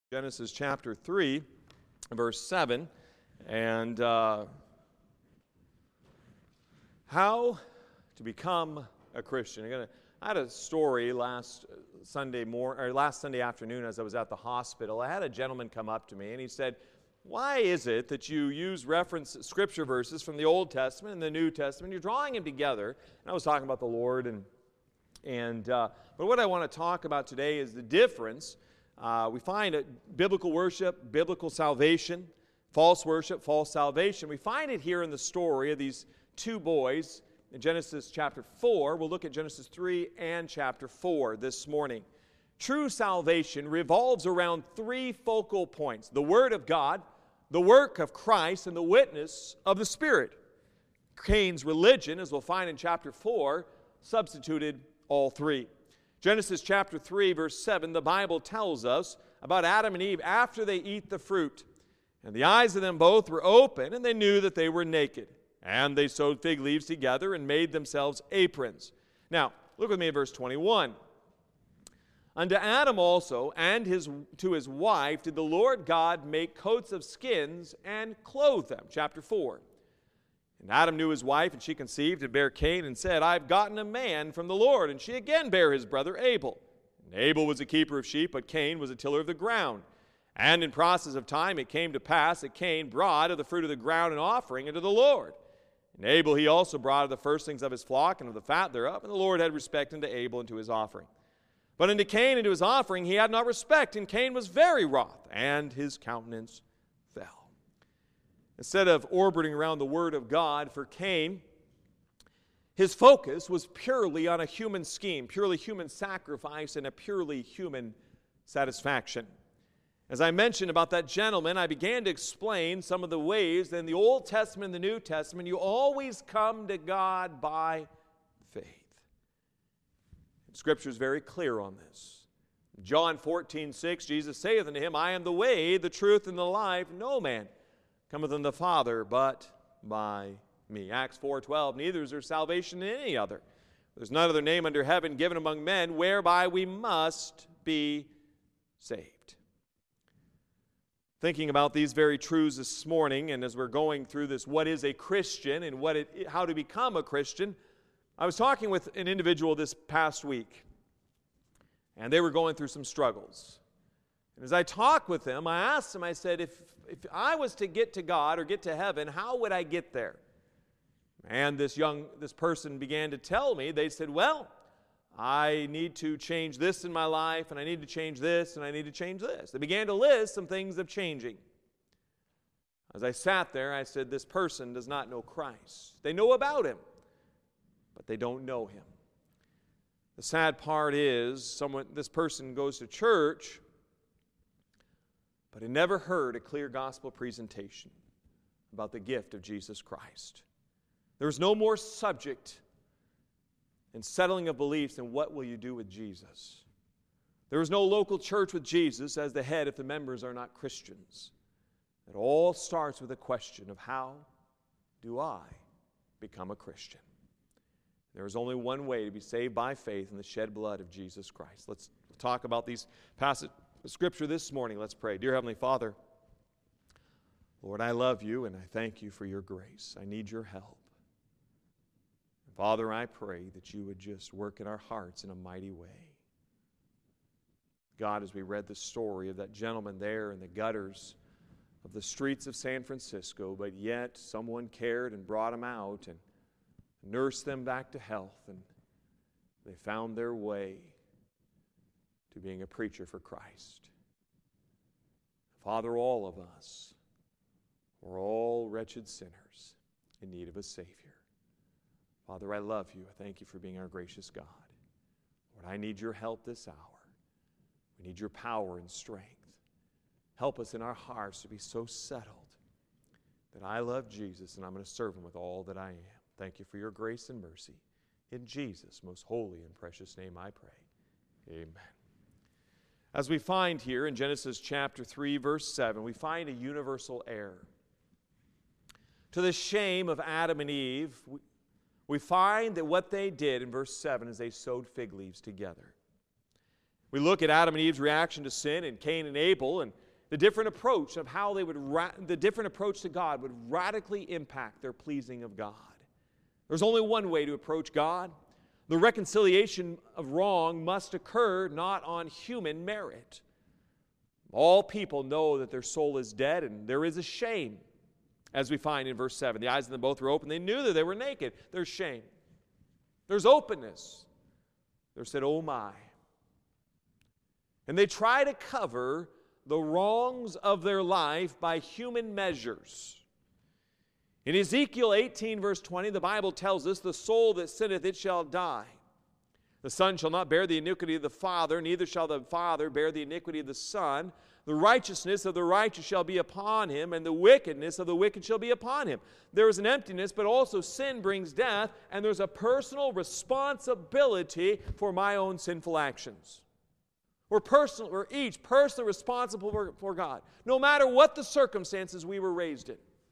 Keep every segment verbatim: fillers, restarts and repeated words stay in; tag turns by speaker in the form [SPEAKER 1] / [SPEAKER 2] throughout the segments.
[SPEAKER 1] Genesis chapter three, verse seven, and uh, how to become a Christian. I'm gonna, I had a story last Sunday morning, or last Sunday afternoon as I was at the hospital. I had a gentleman come up to me and he said, "Why is it that you use reference scripture verses from the Old Testament and the New Testament? You're drawing them together." And I was talking about the Lord, and and uh, but what I want to talk about today is the difference. Uh, we find it biblical worship, biblical salvation, false worship, false salvation. We find it here in the story of these two boys in Genesis chapter four. We'll look at Genesis three and chapter four this morning. True salvation revolves around three focal points: the Word of God, the work of Christ, and the witness of the Spirit. Cain's religion, as we'll find in chapter four, substituted all three. Genesis chapter three, verse seven, the Bible tells us about Adam and Eve after they eat the fruit. And the eyes of them both were open, and they knew that they were naked. And they sewed fig leaves together and made themselves aprons. Now, look with me at verse twenty-one. Unto Adam also and his, to his wife did the Lord God make coats of skins and clothe them. Chapter four. And Adam knew his wife, and she conceived and bare Cain, and said, I have gotten a man from the Lord. And she again bare his brother Abel. And Abel was a keeper of sheep, but Cain was a tiller of the ground. And in process of time it came to pass that Cain brought of the fruit of the ground an offering unto the Lord. And Abel he also brought of the firstlings of his flock and of the fat thereof, and the Lord had respect unto Abel and to his offering. But unto Cain and to his offering he had not respect, and Cain was very wroth, and his countenance fell. Instead of orbiting around the Word of God, for Cain, his focus was purely on a human scheme, purely human sacrifice, and a purely human satisfaction. As I mentioned about that gentleman, I began to explain some of the ways that in the Old Testament and the New Testament, you always come to God by faith. Scripture is very clear on this. John fourteen six, Jesus saith unto him, I am the way, the truth, and the life. No man cometh unto the Father but by me. Acts four twelve, neither is there salvation in any other. There's none other name under heaven given among men whereby we must be saved. Thinking about these very truths this morning, and as we're going through this, what is a Christian and what it, how to become a Christian, I was talking with an individual this past week, and they were going through some struggles. And as I talked with them, I asked them, I said, if, if I was to get to God or get to heaven, how would I get there? And this young, this person began to tell me, they said, well, I need to change this in my life, and I need to change this, and I need to change this. They began to list some things of changing. As I sat there, I said, this person does not know Christ. They know about Him, but they don't know Him. The sad part is, someone, this person goes to church, but he never heard a clear gospel presentation about the gift of Jesus Christ. There's no more subject in settling of beliefs than what will you do with Jesus. There is no local church with Jesus as the head if the members are not Christians. It all starts with a question of how do I become a Christian? There is only one way to be saved by faith in the shed blood of Jesus Christ. Let's talk about these passages of Scripture this morning. Let's pray. Dear Heavenly Father, Lord, I love you and I thank you for your grace. I need your help. Father, I pray that you would just work in our hearts in a mighty way. God, as we read the story of that gentleman there in the gutters of the streets of San Francisco, but yet someone cared and brought him out and nursed them back to health, and they found their way to being a preacher for Christ. Father, all of us, we're all wretched sinners in need of a Savior. Father, I love you. I thank you for being our gracious God. Lord, I need your help this hour. We need your power and strength. Help us in our hearts to be so settled that I love Jesus and I'm going to serve him with all that I am. Thank you for your grace and mercy. In Jesus' most holy and precious name I pray. Amen. As we find here in Genesis chapter three, verse seven, we find a universal error. To the shame of Adam and Eve, we, we find that what they did in verse seven is they sewed fig leaves together. We look at Adam and Eve's reaction to sin and Cain and Abel, and the different approach of how they would, ra- the different approach to God would radically impact their pleasing of God. There's only one way to approach God. The reconciliation of wrong must occur not on human merit. All people know that their soul is dead, and there is a shame, as we find in verse seven. The eyes of them both were open. They knew that they were naked. There's shame. There's openness. They said, oh my. And they try to cover the wrongs of their life by human measures. In Ezekiel eighteen, verse twenty, the Bible tells us, the soul that sinneth, it shall die. The son shall not bear the iniquity of the father, neither shall the father bear the iniquity of the son. The righteousness of the righteous shall be upon him, and the wickedness of the wicked shall be upon him. There is an emptiness, but also sin brings death, and there's a personal responsibility for my own sinful actions. We're, personal, we're each personally responsible for, for God, no matter what the circumstances we were raised in.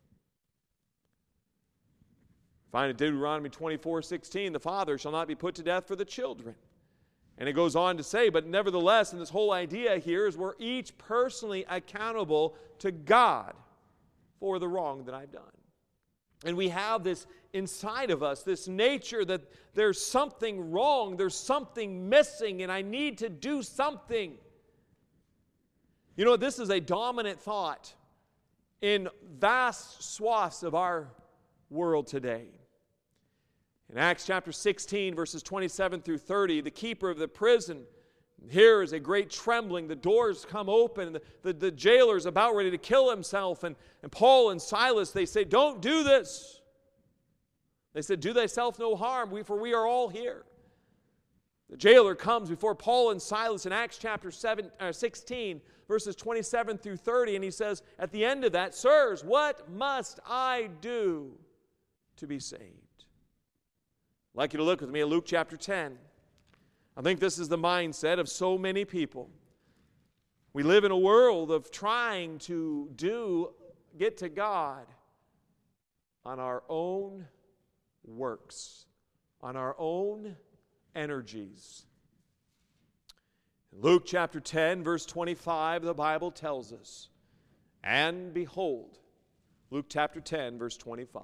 [SPEAKER 1] Find in Deuteronomy twenty-four sixteen, the father shall not be put to death for the children. And it goes on to say, but nevertheless, and this whole idea here is we're each personally accountable to God for the wrong that I've done. And we have this inside of us, this nature that there's something wrong, there's something missing, and I need to do something. You know, this is a dominant thought in vast swaths of our world today. In Acts chapter sixteen, verses twenty-seven through thirty, the keeper of the prison hears a great trembling. The doors come open. The, the, the jailer is about ready to kill himself. And, and Paul and Silas, they say, don't do this. They said, do thyself no harm, we, for we are all here. The jailer comes before Paul and Silas in Acts chapter seven, uh, sixteen, verses twenty-seven through thirty, and he says, at the end of that, sirs, what must I do to be saved? I'd like you to look with me at Luke chapter ten. I think this is the mindset of so many people. We live in a world of trying to do, get to God on our own works, on our own energies. In Luke chapter ten, verse twenty-five, the Bible tells us, and behold, Luke chapter ten, verse twenty-five.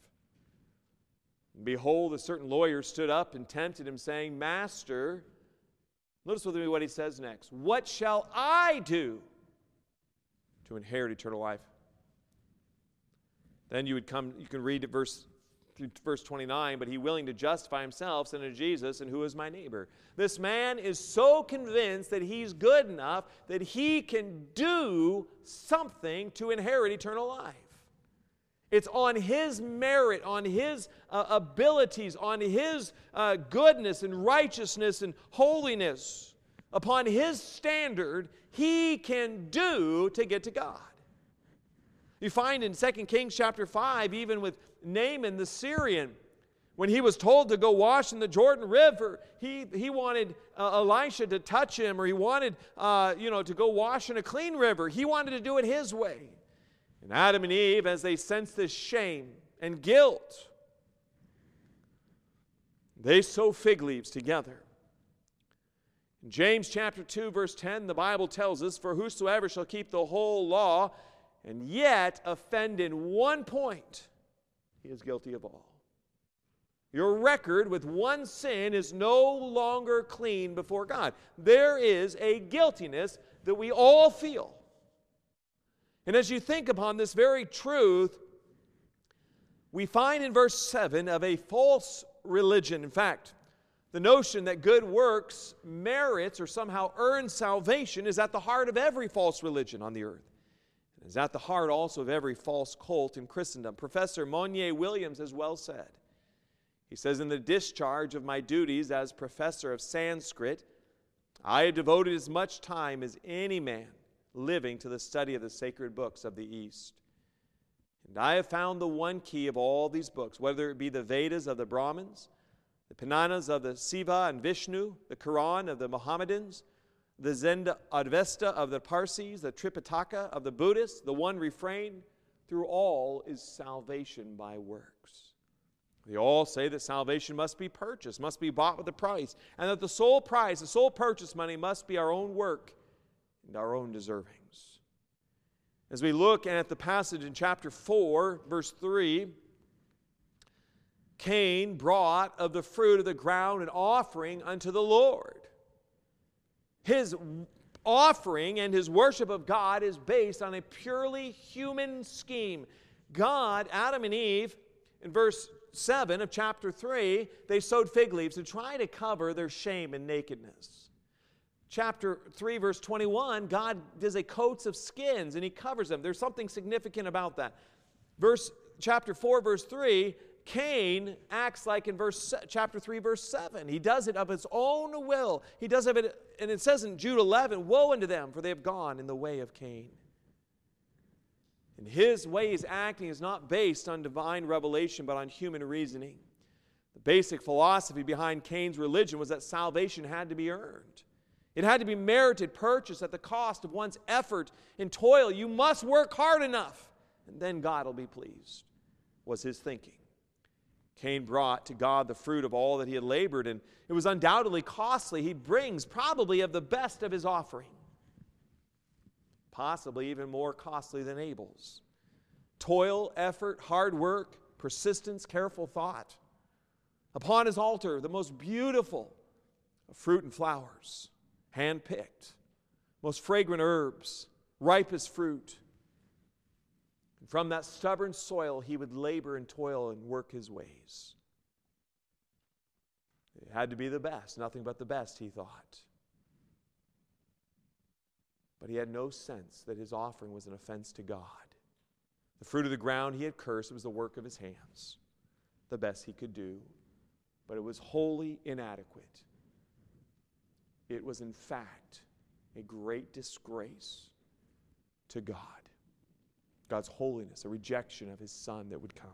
[SPEAKER 1] Behold, a certain lawyer stood up and tempted him, saying, Master, notice with me what he says next. What shall I do to inherit eternal life? Then you would come, you can read it verse, through verse twenty-nine, but he willing to justify himself, said unto Jesus, and who is my neighbor? This man is so convinced that he's good enough that he can do something to inherit eternal life. It's on his merit, on his uh, abilities, on his uh, goodness and righteousness and holiness. Upon his standard, he can do to get to God. You find in Second Kings chapter five, even with Naaman the Syrian, when he was told to go wash in the Jordan River, he, he wanted uh, Elisha to touch him, or he wanted uh, you know, to go wash in a clean river. He wanted to do it his way. And Adam and Eve, as they sense this shame and guilt, they sow fig leaves together. In James chapter two, verse ten, the Bible tells us, for whosoever shall keep the whole law and yet offend in one point, he is guilty of all. Your record with one sin is no longer clean before God. There is a guiltiness that we all feel. And as you think upon this very truth, we find in verse seven of a false religion. In fact, the notion that good works merits or somehow earns salvation is at the heart of every false religion on the earth. It is at the heart also of every false cult in Christendom. Professor Monier Williams has well said. He says, in the discharge of my duties as professor of Sanskrit, I have devoted as much time as any man living to the study of the sacred books of the East. And I have found the one key of all these books, whether it be the Vedas of the Brahmins, the Puranas of the Shiva and Vishnu, the Quran of the Mohammedans, the Zenda Advesta of the Parsis, the Tripitaka of the Buddhists, the one refrain through all is salvation by works. They all say that salvation must be purchased, must be bought with a price, and that the sole price, the sole purchase money must be our own work and our own deservings. As we look at the passage in chapter four, verse three, Cain brought of the fruit of the ground an offering unto the Lord. His offering and his worship of God is based on a purely human scheme. God, Adam and Eve, in verse seven of chapter three, they sewed fig leaves to try to cover their shame and nakedness. Chapter three, verse twenty-one, God does a coats of skins and he covers them. There's something significant about that. Verse, chapter four, verse three, Cain acts like in verse chapter three, verse seven. He does it of his own will. He does it, and it says in Jude eleven, woe unto them, for they have gone in the way of Cain. And his ways acting is not based on divine revelation, but on human reasoning. The basic philosophy behind Cain's religion was that salvation had to be earned. It had to be merited, purchased at the cost of one's effort and toil. You must work hard enough, and then God will be pleased, was his thinking. Cain brought to God the fruit of all that he had labored, and it was undoubtedly costly. He brings probably of the best of his offering, possibly even more costly than Abel's. Toil, effort, hard work, persistence, careful thought. Upon his altar, the most beautiful of fruit and flowers, hand-picked, most fragrant herbs, ripest fruit. And from that stubborn soil, he would labor and toil and work his ways. It had to be the best, nothing but the best, he thought. But he had no sense that his offering was an offense to God. The fruit of the ground he had cursed. It was the work of his hands, the best he could do. But it was wholly inadequate. It was, in fact, a great disgrace to God. God's holiness, a rejection of his Son that would come.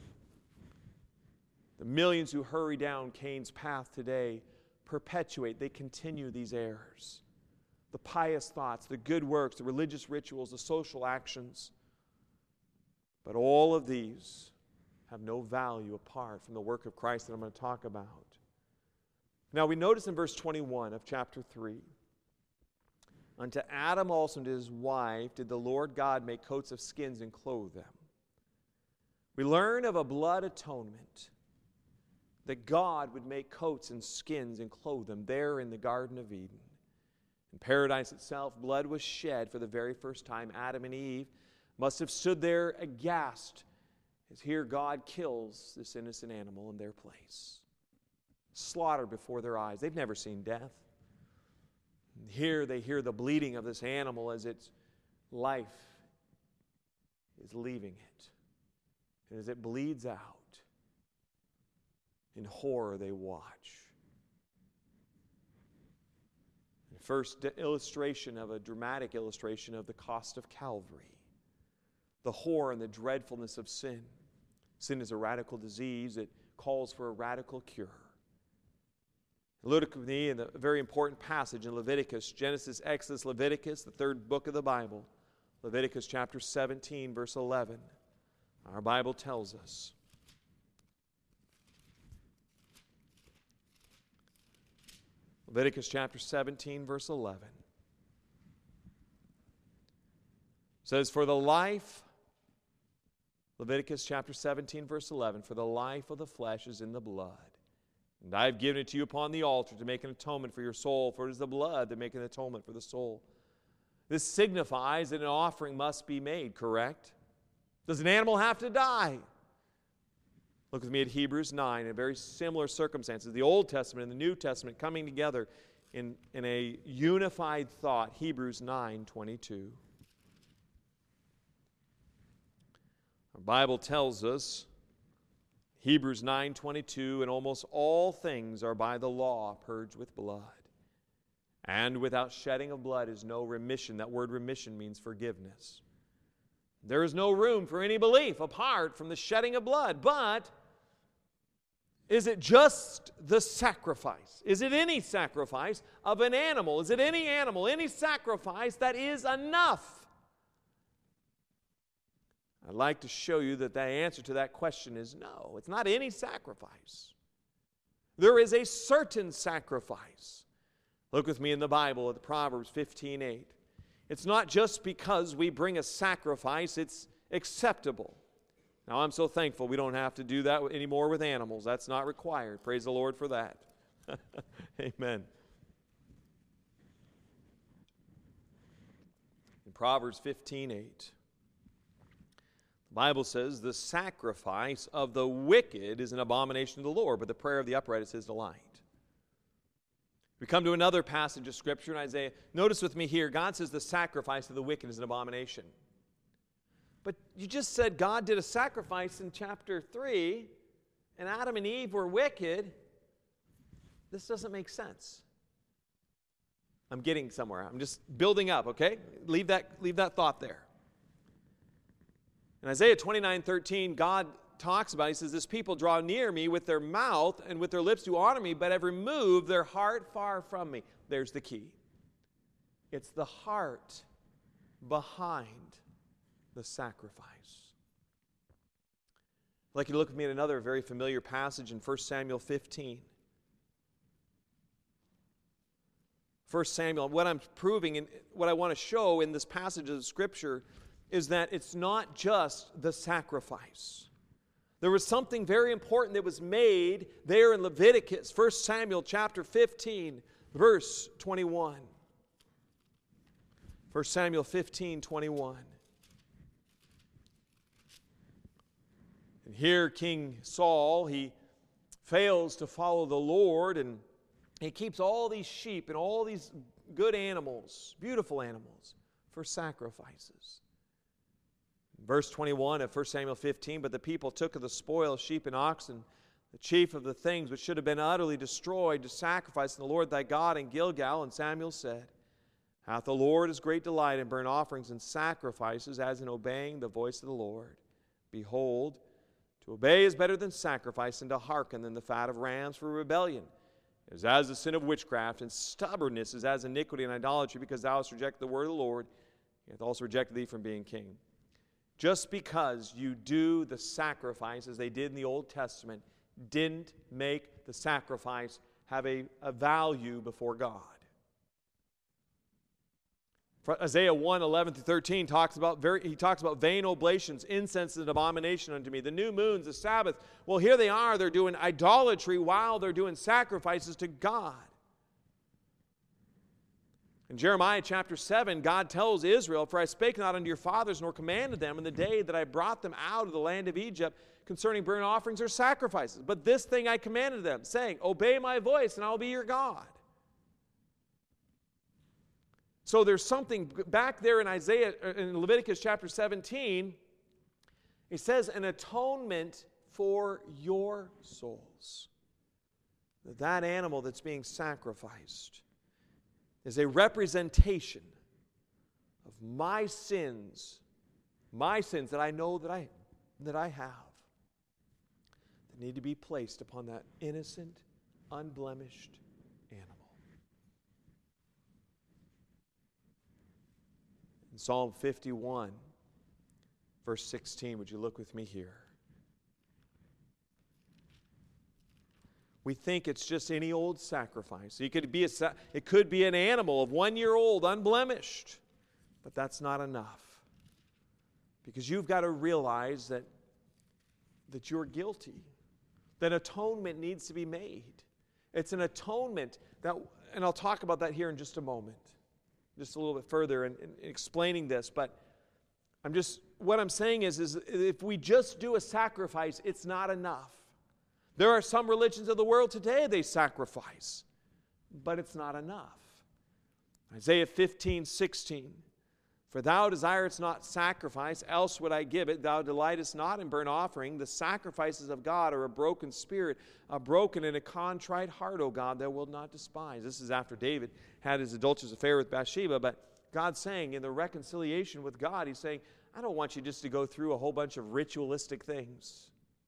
[SPEAKER 1] The millions who hurry down Cain's path today perpetuate, they continue these errors. The pious thoughts, the good works, the religious rituals, the social actions. But all of these have no value apart from the work of Christ that I'm going to talk about. Now we notice in verse twenty-one of chapter three, unto Adam also and to his wife did the Lord God make coats of skins and clothe them. We learn of a blood atonement, that God would make coats and skins and clothe them there in the Garden of Eden. In paradise itself, blood was shed for the very first time. Adam and Eve must have stood there aghast as here God kills this innocent animal in their place. Slaughtered before their eyes. They've never seen death. And here they hear the bleating of this animal as its life is leaving it. And as it bleeds out, in horror they watch. First illustration of a dramatic illustration of the cost of Calvary. The horror and the dreadfulness of sin. Sin is a radical disease. It calls for a radical cure. Look with me in a very important passage in Leviticus, Genesis, Exodus, Leviticus, the third book of the Bible. Leviticus chapter seventeen, verse eleven. Our Bible tells us, Leviticus chapter seventeen, verse eleven. It says, for the life, Leviticus chapter seventeen, verse eleven, for the life of the flesh is in the blood. And I have given it to you upon the altar to make an atonement for your soul, for it is the blood that maketh an atonement for the soul. This signifies that an offering must be made, correct? Does an animal have to die? Look with me at Hebrews nine, in very similar circumstances. The Old Testament and the New Testament coming together in, in a unified thought. Hebrews nine twenty-two. Our Bible tells us, Hebrews nine twenty-two, and almost all things are by the law purged with blood. And without shedding of blood is no remission. That word remission means forgiveness. There is no room for any belief apart from the shedding of blood. But is it just the sacrifice? Is it any sacrifice of an animal? Is it any animal, any sacrifice that is enough? I'd like to show you that the answer to that question is no. It's not any sacrifice. There is a certain sacrifice. Look with me in the Bible at Proverbs fifteen eight. It's not just because we bring a sacrifice, it's acceptable. Now, I'm so thankful we don't have to do that anymore with animals. That's not required. Praise the Lord for that. Amen. In Proverbs fifteen eight, the Bible says, the sacrifice of the wicked is an abomination to the Lord, but the prayer of the upright is his delight. We come to another passage of Scripture in Isaiah. Notice with me here, God says the sacrifice of the wicked is an abomination. But you just said God did a sacrifice in chapter three, and Adam and Eve were wicked. This doesn't make sense. I'm getting somewhere. I'm just building up, okay? Leave that, leave that thought there. In Isaiah twenty-nine thirteen, God talks about, he says, this people draw near me with their mouth and with their lips to honor me, but have removed their heart far from me. There's the key. It's the heart behind the sacrifice. I'd like you to look at me at another very familiar passage in First Samuel fifteen. First Samuel, what I'm proving and what I want to show in this passage of Scripture is that it's not just the sacrifice. There was something very important that was made there in Leviticus, First Samuel chapter fifteen, verse twenty-one. First Samuel fifteen, twenty-one. And here King Saul, he fails to follow the Lord, and he keeps all these sheep and all these good animals, beautiful animals, for sacrifices. Verse twenty-one of First Samuel fifteen, but the people took of the spoil, sheep and oxen, the chief of the things which should have been utterly destroyed, to sacrifice to the Lord thy God in Gilgal. And Samuel said, hath the Lord his great delight in burnt offerings and sacrifices, as in obeying the voice of the Lord? Behold, to obey is better than sacrifice, and to hearken than the fat of rams for rebellion. It is as the sin of witchcraft, and stubbornness is as iniquity and idolatry, because thou hast rejected the word of the Lord, he hath also rejected thee from being king. Just because you do the sacrifice as they did in the Old Testament didn't make the sacrifice have a, a value before God. Isaiah one, eleven through thirteen talks about very, he talks about vain oblations, incense is an abomination unto me. The new moons, the Sabbath. Well, here they are, they're doing idolatry while they're doing sacrifices to God. In Jeremiah chapter seven, God tells Israel, for I spake not unto your fathers, nor commanded them in the day that I brought them out of the land of Egypt concerning burnt offerings or sacrifices. But this thing I commanded them, saying, obey my voice, and I will be your God. So there's something back there in Isaiah, in Leviticus chapter seventeen, it says an atonement for your souls. That animal that's being sacrificed is a representation of my sins, my sins that I know that I, that I have, that need to be placed upon that innocent, unblemished animal. In Psalm fifty-one, verse sixteen, would you look with me here? We think it's just any old sacrifice. It could be, a, it could be an animal of one year old, unblemished. But that's not enough. Because you've got to realize that, that you're guilty. That atonement needs to be made. It's an atonement that, and I'll talk about that here in just a moment. Just a little bit further in, in explaining this. But I'm just, what I'm saying is, is if we just do a sacrifice, it's not enough. There are some religions of the world today, they sacrifice, but it's not enough. Isaiah fifteen, sixteen, for thou desirest not sacrifice, else would I give it. Thou delightest not in burnt offering. The sacrifices of God are a broken spirit, a broken and a contrite heart, O God, thou wilt not despise. This is after David had his adulterous affair with Bathsheba, but God's saying in the reconciliation with God, he's saying, I don't want you just to go through a whole bunch of ritualistic things.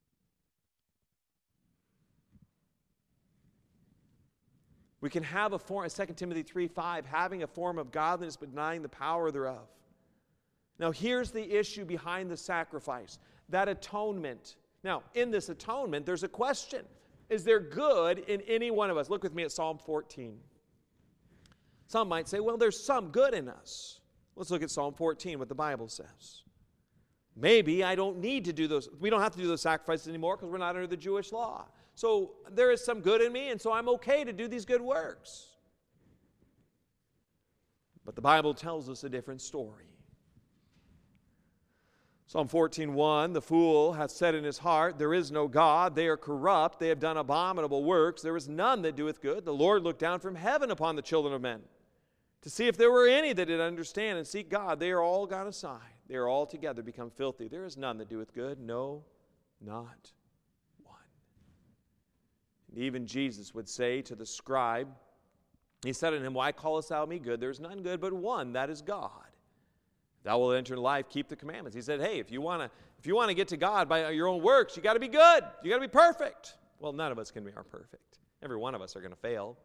[SPEAKER 1] We can have a form, Second Timothy three five, having a form of godliness but denying the power thereof. Now, here's the issue behind the sacrifice, that atonement. Now, in this atonement, there's a question. Is there good in any one of us? Look with me at Psalm fourteen. Some might say, well, there's some good in us. Let's look at Psalm fourteen, what the Bible says. Maybe I don't need to do those. We don't have to do those sacrifices anymore because we're not under the Jewish law. So there is some good in me, and so I'm okay to do these good works. But the Bible tells us a different story. Psalm fourteen one, the fool hath said in his heart, there is no God, they are corrupt, they have done abominable works, there is none that doeth good. The Lord looked down from heaven upon the children of men, to see if there were any that did understand and seek God. They are all gone aside, they are all together become filthy. There is none that doeth good, no, not one. And even Jesus would say to the scribe, he said unto him, why callest thou me good? There is none good but one, that is God. Thou wilt enter life, keep the commandments. He said, hey, if you want to if you want to get to God by your own works, you got to be good. You got to be perfect. Well, none of us can be are perfect. Every one of us are going to fail.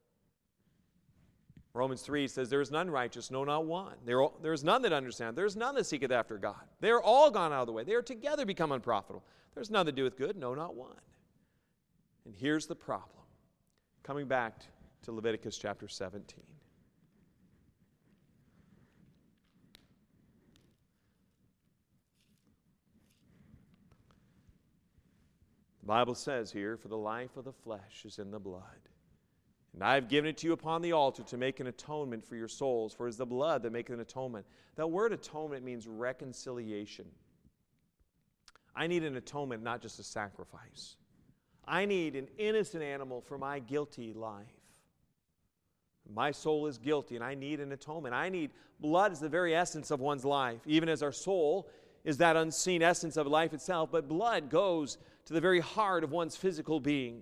[SPEAKER 1] Romans three says, there is none righteous, no, not one. There, all, there is none that understand. There is none that seeketh after God. They are all gone out of the way. They are together become unprofitable. There is none that doeth good, no, not one. And here's the problem. Coming back to Leviticus chapter seventeen. The Bible says here, for the life of the flesh is in the blood. And I have given it to you upon the altar to make an atonement for your souls, for it is the blood that maketh an atonement. That word atonement means reconciliation. I need an atonement, not just a sacrifice. I need an innocent animal for my guilty life. My soul is guilty, and I need an atonement. I need blood as the very essence of one's life, even as our soul is that unseen essence of life itself, but blood goes to the very heart of one's physical being.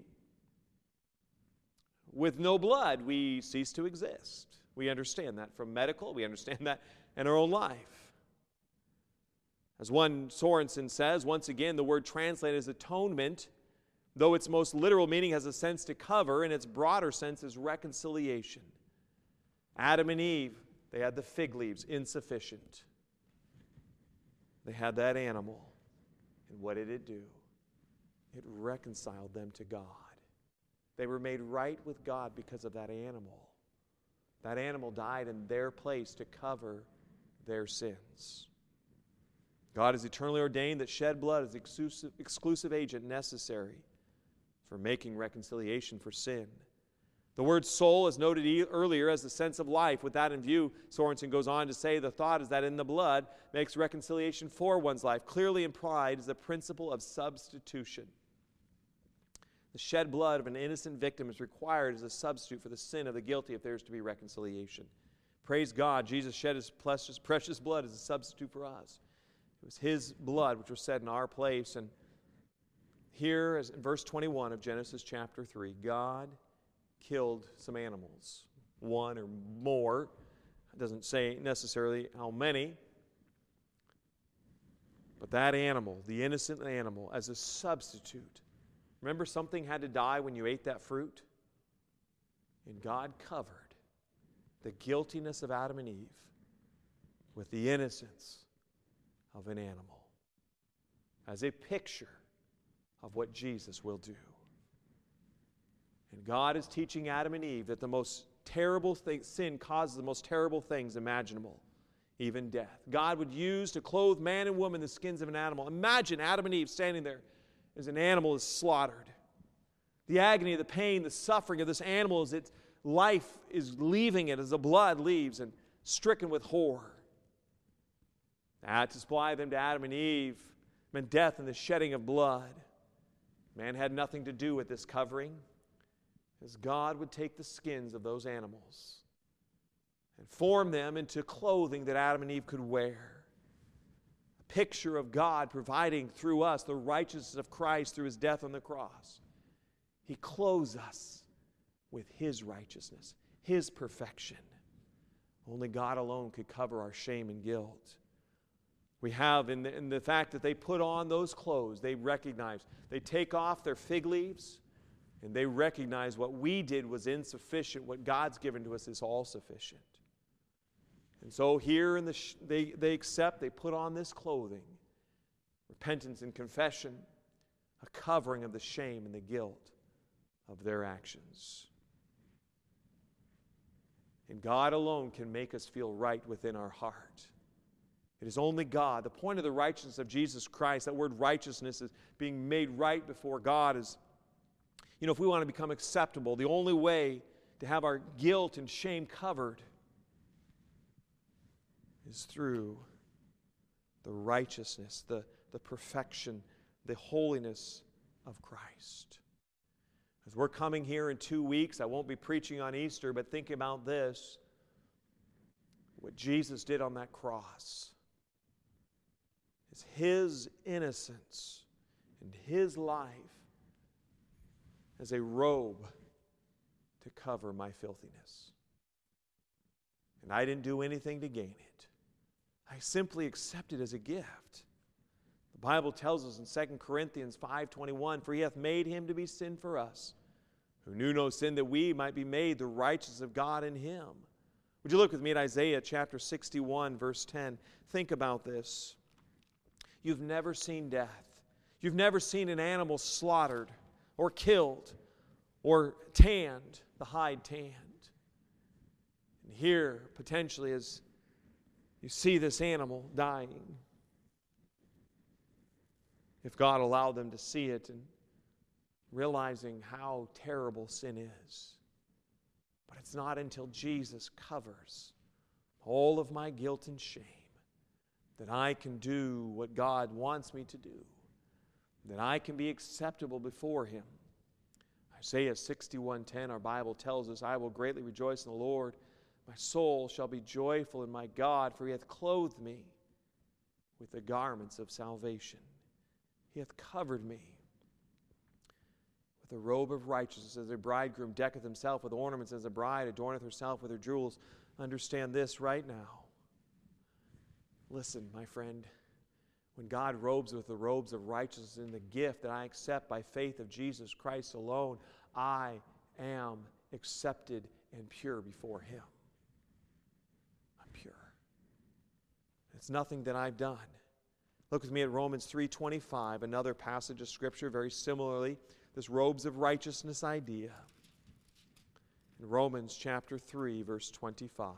[SPEAKER 1] With no blood, we cease to exist. We understand that from medical, we understand that in our own life. As one Sorensen says, once again, the word translated as atonement, though its most literal meaning has a sense to cover, in its broader sense is reconciliation. Adam and Eve, they had the fig leaves, insufficient. They had that animal, and what did it do? It reconciled them to God. They were made right with God because of that animal. That animal died in their place to cover their sins. God has eternally ordained that shed blood is the exclusive, exclusive agent necessary for making reconciliation for sin. The word soul is noted e- earlier as the sense of life. With that in view, Sorensen goes on to say the thought is that in the blood makes reconciliation for one's life. Clearly implied is the principle of substitution. The shed blood of an innocent victim is required as a substitute for the sin of the guilty if there is to be reconciliation. Praise God, Jesus shed his precious, precious blood as a substitute for us. It was his blood which was shed in our place. And here, as in verse twenty-one of Genesis chapter three, God killed some animals, one or more. It doesn't say necessarily how many. But that animal, the innocent animal, as a substitute. Remember, something had to die when you ate that fruit? And God covered the guiltiness of Adam and Eve with the innocence of an animal as a picture of what Jesus will do. And God is teaching Adam and Eve that the most terrible thing, sin causes the most terrible things imaginable, even death. God would use to clothe man and woman the skins of an animal. Imagine Adam and Eve standing there as an animal is slaughtered. The agony, the pain, the suffering of this animal as its life is leaving it, as the blood leaves, and stricken with horror. That to supply them to Adam and Eve meant death and the shedding of blood. Man had nothing to do with this covering, as God would take the skins of those animals and form them into clothing that Adam and Eve could wear. A picture of God providing through us the righteousness of Christ through his death on the cross. He clothes us with his righteousness, his perfection. Only God alone could cover our shame and guilt. We have in the, in the fact that they put on those clothes, they recognize, they take off their fig leaves, and they recognize what we did was insufficient. What God's given to us is all sufficient. And so here in the sh- they, they accept, they put on this clothing, repentance and confession, a covering of the shame and the guilt of their actions. And God alone can make us feel right within our heart. It is only God. The point of the righteousness of Jesus Christ, that word righteousness is being made right before God, is, you know, if we want to become acceptable, the only way to have our guilt and shame covered is through the righteousness, the, the perfection, the holiness of Christ. As we're coming here in two weeks, I won't be preaching on Easter, but think about this. What Jesus did on that cross is His innocence and His life as a robe to cover my filthiness. And I didn't do anything to gain it. I simply accepted it as a gift. The Bible tells us in Second Corinthians five twenty-one, "For He hath made Him to be sin for us, who knew no sin, that we might be made the righteousness of God in Him." Would you look with me at Isaiah chapter sixty-one, verse ten? Think about this. You've never seen death. You've never seen an animal slaughtered or killed or tanned, the hide tanned. And here, potentially, as you see this animal dying, if God allowed them to see it and realizing how terrible sin is. But it's not until Jesus covers all of my guilt and shame that I can do what God wants me to do, that I can be acceptable before Him. Isaiah sixty-one ten, our Bible tells us, "I will greatly rejoice in the Lord. My soul shall be joyful in my God, for He hath clothed me with the garments of salvation. He hath covered me with a robe of righteousness, as a bridegroom decketh himself with ornaments, as a bride adorneth herself with her jewels." Understand this right now. Listen, my friend, when God robes with the robes of righteousness in the gift that I accept by faith of Jesus Christ alone, I am accepted and pure before Him. I'm pure. It's nothing that I've done. Look with me at Romans three twenty-five, another passage of Scripture, very similarly, this robes of righteousness idea. In Romans chapter three, verse twenty-five.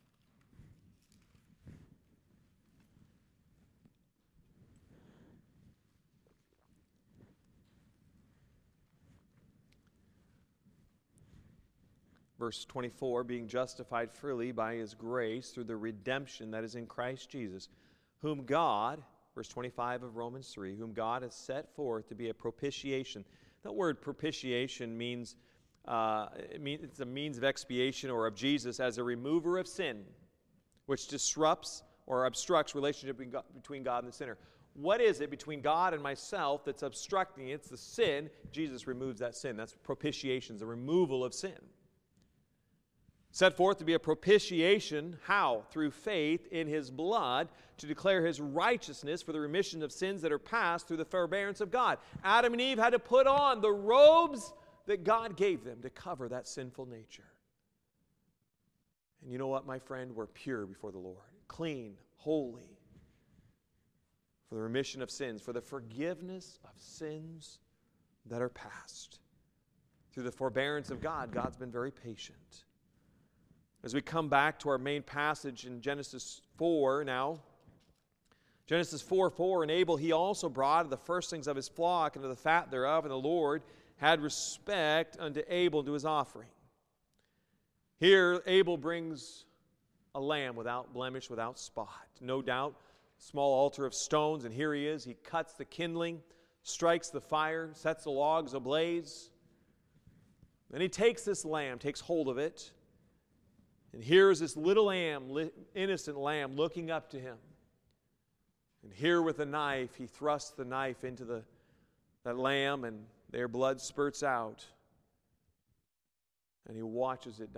[SPEAKER 1] Verse twenty-four, "Being justified freely by His grace through the redemption that is in Christ Jesus, whom God," verse twenty-five of Romans three, "whom God has set forth to be a propitiation." That word propitiation means, uh, it means it's a means of expiation or of Jesus as a remover of sin, which disrupts or obstructs relationship between God and the sinner. What is it between God and myself that's obstructing it? It's the sin. Jesus removes that sin. That's propitiation, the removal of sin. Set forth to be a propitiation, how? Through faith in His blood, to declare His righteousness for the remission of sins that are past through the forbearance of God. Adam and Eve had to put on the robes that God gave them to cover that sinful nature. And you know what, my friend? We're pure before the Lord. Clean, holy, for the remission of sins, for the forgiveness of sins that are past. Through the forbearance of God, God's been very patient. As we come back to our main passage in Genesis four now, Genesis four four, "And Abel he also brought of the firstlings of his flock and of the fat thereof, and the Lord had respect unto Abel and to his offering." Here Abel brings a lamb without blemish, without spot. No doubt, small altar of stones, and here he is. He cuts the kindling, strikes the fire, sets the logs ablaze. Then he takes this lamb, takes hold of it, and here is this little lamb, innocent lamb, looking up to him. And here with a knife, he thrusts the knife into the, that lamb, and their blood spurts out. And he watches it die.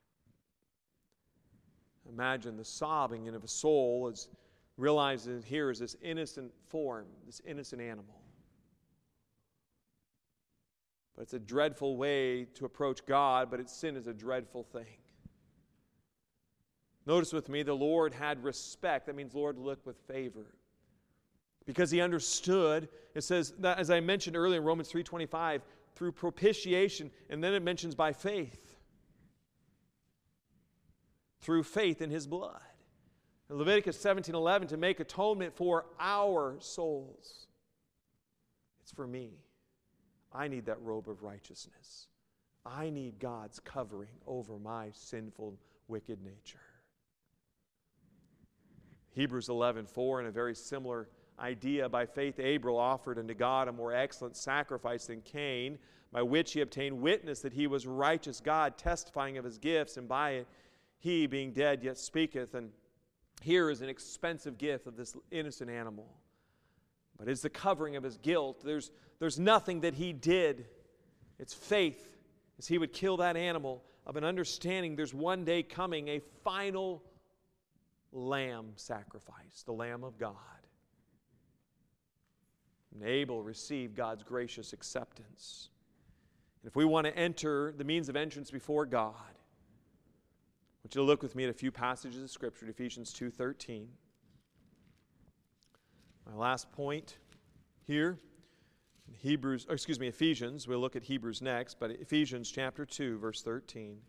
[SPEAKER 1] Imagine the sobbing of a soul as realizes here is this innocent form, this innocent animal. But it's a dreadful way to approach God, but its sin is a dreadful thing. Notice with me, the Lord had respect. That means Lord looked with favor. Because he understood, it says, that, as I mentioned earlier in Romans three twenty-five, through propitiation, and then it mentions by faith. Through faith in his blood. In Leviticus seventeen eleven, to make atonement for our souls. It's for me. I need that robe of righteousness. I need God's covering over my sinful, wicked nature. Hebrews eleven four, in a very similar idea, by faith Abel offered unto God a more excellent sacrifice than Cain, by which he obtained witness that he was righteous, God testifying of his gifts, and by it he, being dead, yet speaketh. And here is an expensive gift of this innocent animal. But it's the covering of his guilt. There's, there's nothing that he did. It's faith, as he would kill that animal, of an understanding there's one day coming a final lamb sacrifice, the Lamb of God. And Abel received God's gracious acceptance. And if we want to enter the means of entrance before God, I want you to look with me at a few passages of Scripture, Ephesians two thirteen. My last point here, in Hebrews, or excuse me, Ephesians. We'll look at Hebrews next, but Ephesians chapter two, verse thirteen.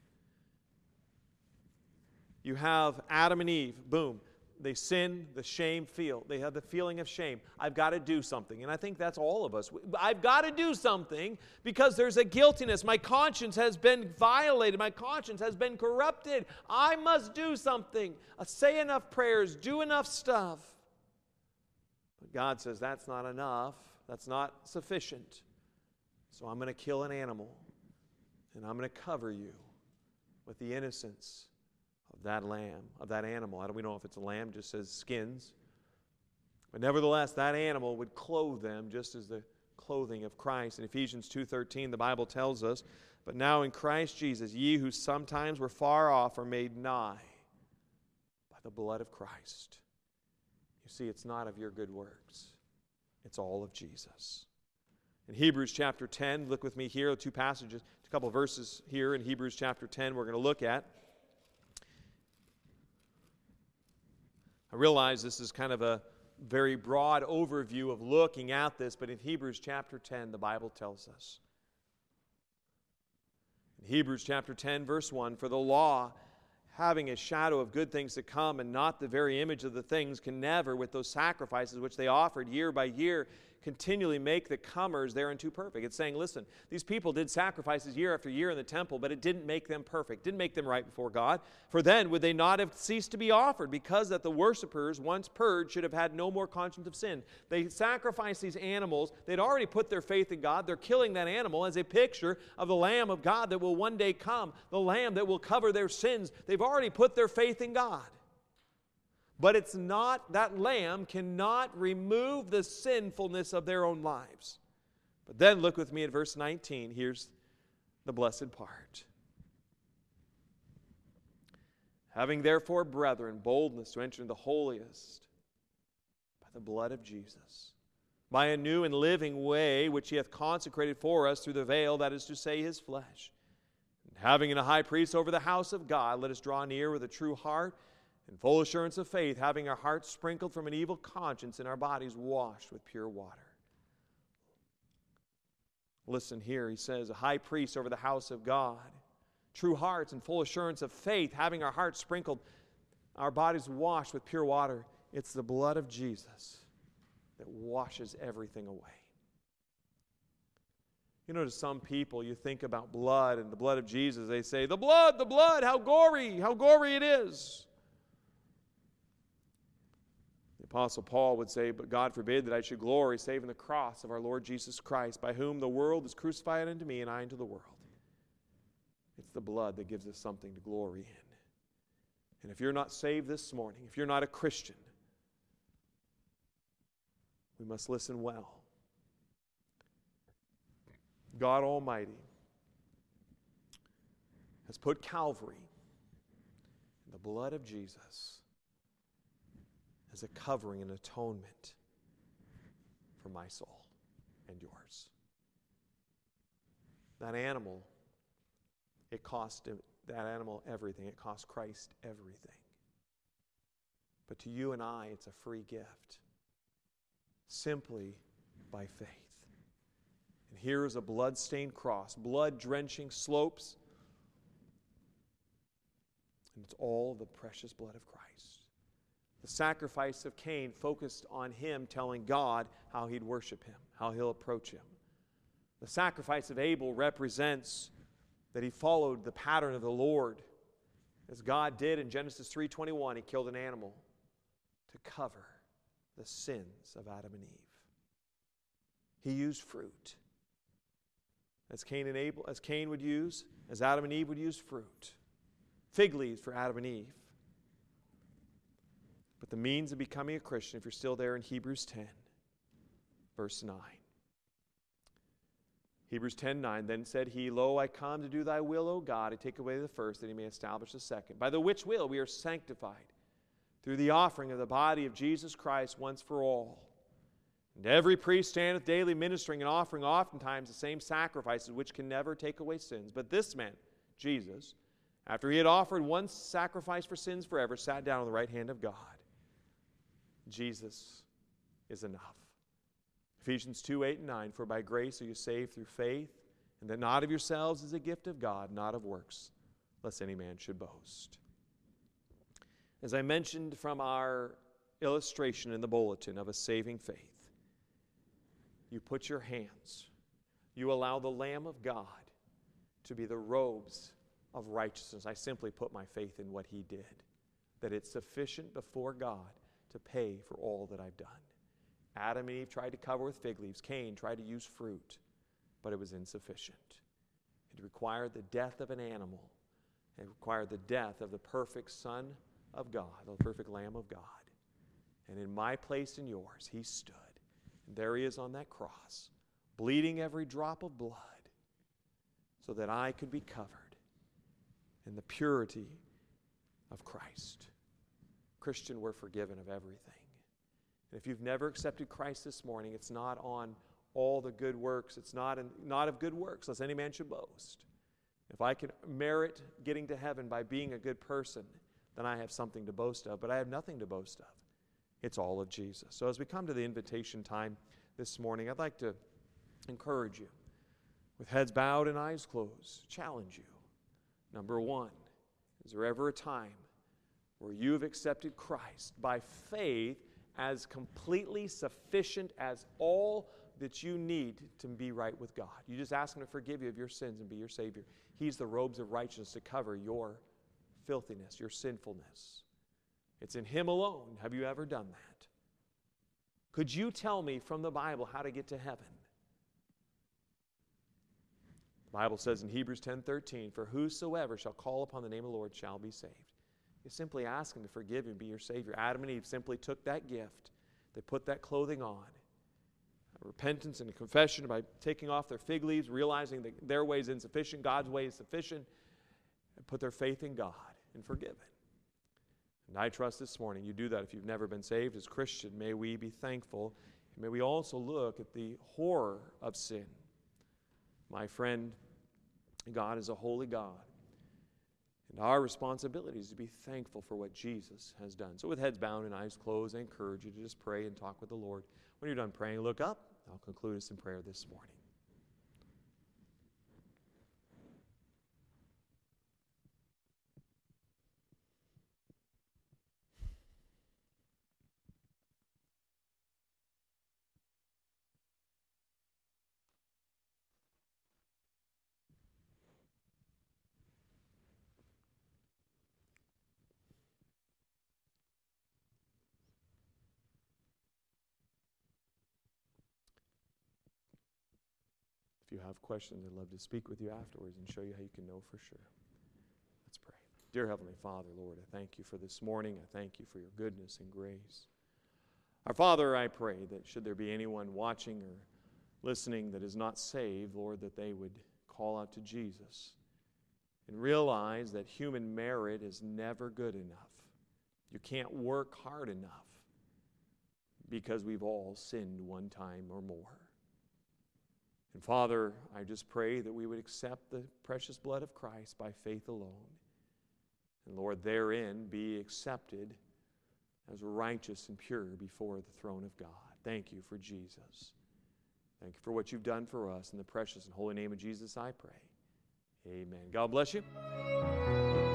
[SPEAKER 1] You have Adam and Eve, boom. They sin, the shame feel. They have the feeling of shame. I've got to do something. And I think that's all of us. I've got to do something because there's a guiltiness. My conscience has been violated. My conscience has been corrupted. I must do something. I say enough prayers, do enough stuff. But God says that's not enough. That's not sufficient. So I'm going to kill an animal. And I'm going to cover you with the innocence of that lamb, of that animal. I don't we know if it's a lamb, just says skins. But nevertheless, that animal would clothe them just as the clothing of Christ. In Ephesians two thirteen, the Bible tells us, but now in Christ Jesus, ye who sometimes were far off are made nigh by the blood of Christ. You see, it's not of your good works. It's all of Jesus. In Hebrews chapter ten, look with me here, two passages, a couple of verses here in Hebrews chapter ten we're going to look at. I realize this is kind of a very broad overview of looking at this, but in Hebrews chapter ten, the Bible tells us. In Hebrews chapter ten, verse one, for the law, having a shadow of good things to come and not the very image of the things, can never, with those sacrifices which they offered year by year, continually make the comers thereunto perfect. It's saying, listen, these people did sacrifices year after year in the temple, but it didn't make them perfect, didn't make them right before God. For then would they not have ceased to be offered, because that the worshipers, once purged, should have had no more conscience of sin. They sacrificed these animals. They'd already put their faith in God. They're killing that animal as a picture of the Lamb of God that will one day come, the Lamb that will cover their sins. They've already put their faith in God. But it's not, that lamb cannot remove the sinfulness of their own lives. But then look with me at verse nineteen. Here's the blessed part. Having therefore, brethren, boldness to enter into the holiest by the blood of Jesus, by a new and living way which he hath consecrated for us through the veil, that is to say, his flesh. And having a high priest over the house of God, let us draw near with a true heart, in full assurance of faith, having our hearts sprinkled from an evil conscience and our bodies washed with pure water. Listen here, he says, a high priest over the house of God. True hearts and full assurance of faith, having our hearts sprinkled, our bodies washed with pure water. It's the blood of Jesus that washes everything away. You know, to some people, you think about blood and the blood of Jesus, they say, the blood, the blood, how gory, how gory it is. Apostle Paul would say, but God forbid that I should glory save in the cross of our Lord Jesus Christ, by whom the world is crucified unto me and I unto the world. It's the blood that gives us something to glory in. And if you're not saved this morning, if you're not a Christian, we must listen well. God Almighty has put Calvary in the blood of Jesus as a covering and atonement for my soul and yours. That animal, it cost that animal everything. It cost Christ everything. But to you and I, it's a free gift, simply by faith. And here is a blood-stained cross, blood-drenching slopes, and it's all the precious blood of Christ. The sacrifice of Cain focused on him telling God how he'd worship him, how he'll approach him. The sacrifice of Abel represents that he followed the pattern of the Lord. As God did in Genesis three twenty-one, he killed an animal to cover the sins of Adam and Eve. He used fruit. As Cain and Abel, as Cain would use, as Adam and Eve would use fruit. Fig leaves for Adam and Eve. But the means of becoming a Christian, if you're still there in Hebrews ten, verse nine. Hebrews ten nine, then said he, Lo, I come to do thy will, O God, to take away the first, that he may establish the second. By the which will we are sanctified, through the offering of the body of Jesus Christ once for all. And every priest standeth daily ministering and offering oftentimes the same sacrifices, which can never take away sins. But this man, Jesus, after he had offered one sacrifice for sins forever, sat down on the right hand of God. Jesus is enough. Ephesians two eight and nine, for by grace are you saved through faith, and that not of yourselves is a gift of God, not of works, lest any man should boast. As I mentioned from our illustration in the bulletin of a saving faith, you put your hands, you allow the Lamb of God to be the robes of righteousness. I simply put my faith in what he did, that it's sufficient before God to pay for all that I've done. Adam and Eve tried to cover with fig leaves. Cain tried to use fruit, but it was insufficient. It required the death of an animal. It required the death of the perfect Son of God, the perfect Lamb of God. And in my place and yours, he stood. And there he is on that cross, bleeding every drop of blood, so that I could be covered in the purity of Christ. Christian, we're forgiven of everything. And if you've never accepted Christ this morning, it's not on all the good works. It's not, in, not of good works, lest any man should boast. If I can merit getting to heaven by being a good person, then I have something to boast of, but I have nothing to boast of. It's all of Jesus. So as we come to the invitation time this morning, I'd like to encourage you, with heads bowed and eyes closed, challenge you. Number one, is there ever a time where you have accepted Christ by faith as completely sufficient as all that you need to be right with God? You just ask him to forgive you of your sins and be your Savior. He's the robes of righteousness to cover your filthiness, your sinfulness. It's in him alone. Have you ever done that? Could you tell me from the Bible how to get to heaven? The Bible says in Hebrews ten thirteen, for whosoever shall call upon the name of the Lord shall be saved. You simply ask him to forgive you and be your Savior. Adam and Eve simply took that gift. They put that clothing on. A repentance and a confession by taking off their fig leaves, realizing that their way is insufficient, God's way is sufficient, and put their faith in God and forgiven. And I trust this morning you do that if you've never been saved as Christian. May we be thankful. And may we also look at the horror of sin. My friend, God is a holy God. And our responsibility is to be thankful for what Jesus has done. So with heads bowed and eyes closed, I encourage you to just pray and talk with the Lord. When you're done praying, look up. I'll conclude us in prayer this morning. If you have questions, I'd love to speak with you afterwards and show you how you can know for sure. Let's pray. Dear Heavenly Father, Lord, I thank you for this morning. I thank you for your goodness and grace. Our Father, I pray that should there be anyone watching or listening that is not saved, Lord, that they would call out to Jesus and realize that human merit is never good enough. You can't work hard enough because we've all sinned one time or more. And Father, I just pray that we would accept the precious blood of Christ by faith alone. And Lord, therein be accepted as righteous and pure before the throne of God. Thank you for Jesus. Thank you for what you've done for us. In the precious and holy name of Jesus, I pray. Amen. God bless you.